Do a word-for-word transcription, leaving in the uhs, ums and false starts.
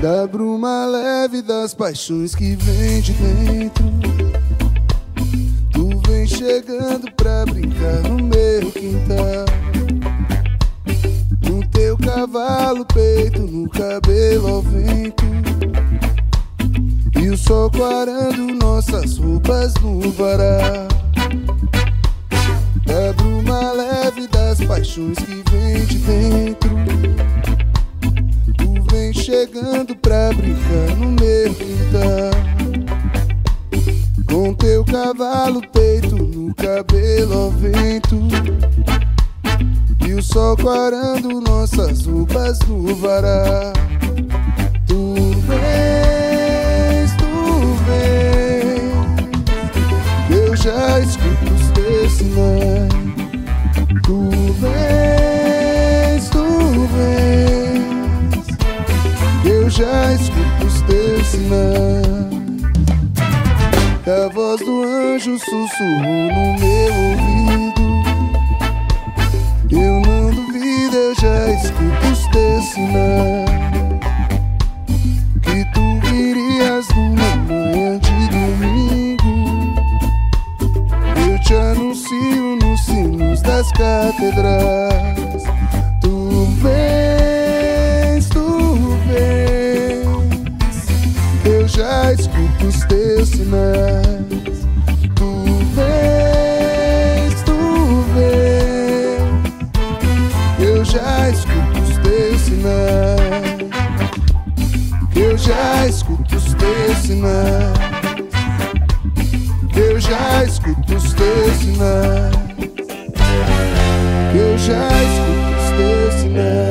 Da bruma leve das paixões que vem de dentro, tu vem chegando pra brincar no meu quintal. No teu cavalo peito, no cabelo ao vento, e o sol clarando nossas roupas no varal. Da bruma leve das paixões que vem de dentro, tu vem chegando pra brincar no meu quintal. Com teu cavalo peito, no cabelo ao vento, e o sol clarando nossas roupas no varal. Tu vens, tu vens, eu já escuto os teus sinais. Tu vens, tu vens, eu já escuto os teus sinais. A voz do anjo sussurrou no meu ouvido, eu não duvido, eu já escuto os teus sinais. Que tu virias numa manhã de domingo, eu te anuncio nos sinos das catedrais. Tu vens, tu vens, eu já escuto os teus sinais. Tu vens, tu vens, eu já escuto os teus sinais. Eu já escuto os teus sinais. Eu já escuto os teus sinais. Eu já escuto os teus sinais.